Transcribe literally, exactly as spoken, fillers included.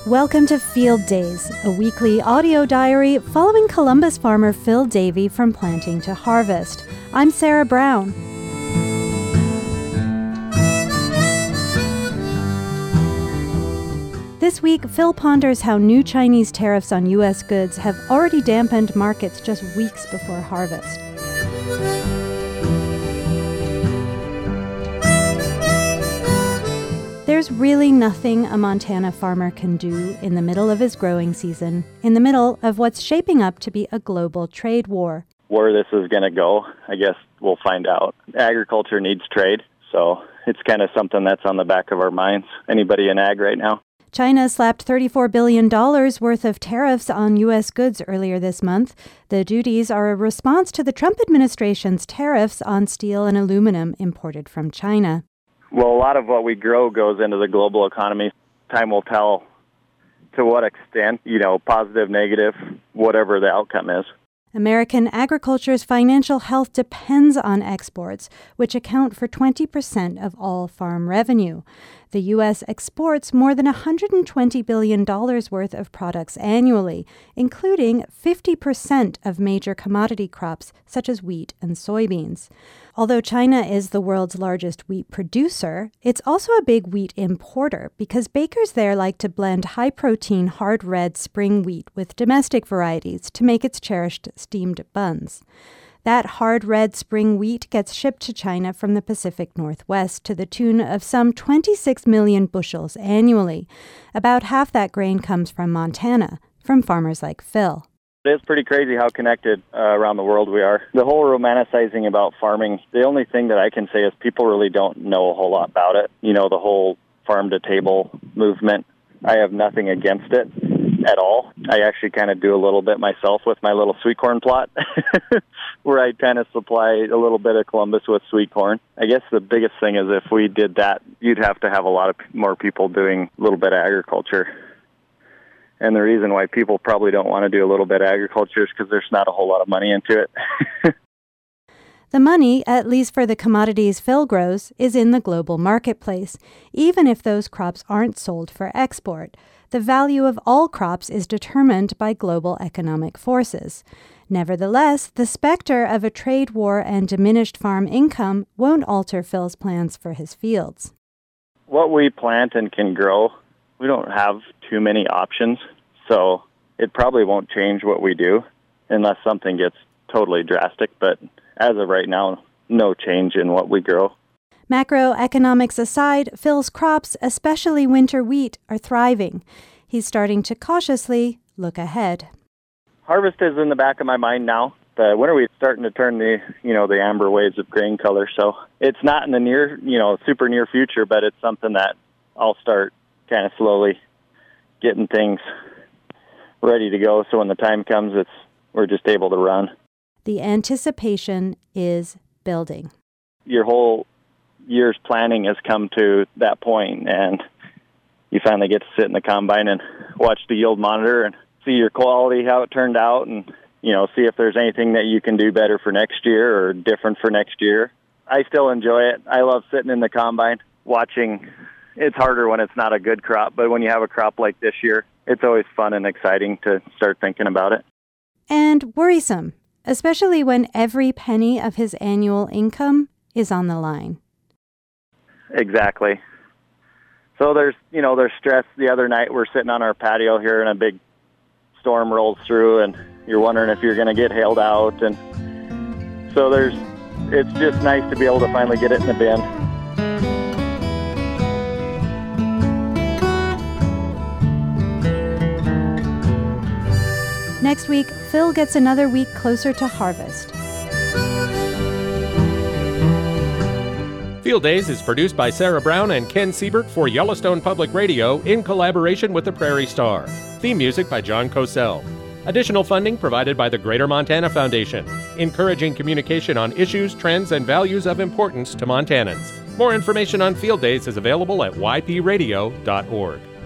Welcome to Field Days, a weekly audio diary following Columbus farmer Phil Davey from planting to harvest. I'm Sarah Brown. This week, Phil ponders how new Chinese tariffs on U S goods have already dampened markets just weeks before harvest. There's really nothing a Montana farmer can do in the middle of his growing season, in the middle of what's shaping up to be a global trade war. Where this is going to go, I guess we'll find out. Agriculture needs trade, so it's kind of something that's on the back of our minds. Anybody in ag right now? China slapped thirty-four billion dollars worth of tariffs on U S goods earlier this month. The duties are a response to the Trump administration's tariffs on steel and aluminum imported from China. Well, a lot of what we grow goes into the global economy. Time will tell to what extent, you know, positive, negative, whatever the outcome is. American agriculture's financial health depends on exports, which account for twenty percent of all farm revenue. The U S exports more than one hundred twenty billion dollars worth of products annually, including fifty percent of major commodity crops such as wheat and soybeans. Although China is the world's largest wheat producer, it's also a big wheat importer because bakers there like to blend high-protein hard red spring wheat with domestic varieties to make its cherished steamed buns. That hard red spring wheat gets shipped to China from the Pacific Northwest to the tune of some twenty-six million bushels annually. About half that grain comes from Montana, from farmers like Phil. It is pretty crazy how connected uh, around the world we are. The whole romanticizing about farming, the only thing that I can say is people really don't know a whole lot about it. You know, the whole farm-to-table movement. I have nothing against it at all. I actually kind of do a little bit myself with my little sweet corn plot, where I kind of supply a little bit of Columbus with sweet corn. I guess the biggest thing is if we did that, you'd have to have a lot of more people doing a little bit of agriculture. And the reason why people probably don't want to do a little bit of agriculture is because there's not a whole lot of money into it. The money, at least for the commodities Phil grows, is in the global marketplace, even if those crops aren't sold for export. The value of all crops is determined by global economic forces. Nevertheless, the specter of a trade war and diminished farm income won't alter Phil's plans for his fields. What we plant and can grow, we don't have too many options, so it probably won't change what we do unless something gets totally drastic. But as of right now, no change in what we grow. Macroeconomics aside, Phil's crops, especially winter wheat, are thriving. He's starting to cautiously look ahead. Harvest is in the back of my mind now. The winter wheat's starting to turn the, you know, the amber waves of grain color. So it's not in the near, you know, super near future, but it's something that I'll start kind of slowly getting things ready to go. So when the time comes, it's we're just able to run. The anticipation is building. Your whole year's planning has come to that point, and you finally get to sit in the combine and watch the yield monitor and see your quality, how it turned out, and you know, see if there's anything that you can do better for next year or different for next year. I still enjoy it. I love sitting in the combine, watching. It's harder when it's not a good crop, but when you have a crop like this year, it's always fun and exciting to start thinking about it. And worrisome, especially when every penny of his annual income is on the line. Exactly. So there's, you know, there's stress. The other night we're sitting on our patio here and a big storm rolls through and you're wondering if you're going to get hailed out. And so there's, it's just nice to be able to finally get it in the bin. Next week, Phil gets another week closer to harvest. Field Days is produced by Sarah Brown and Ken Siebert for Yellowstone Public Radio in collaboration with the Prairie Star. Theme music by John Cosell. Additional funding provided by the Greater Montana Foundation, encouraging communication on issues, trends, and values of importance to Montanans. More information on Field Days is available at y p radio dot org.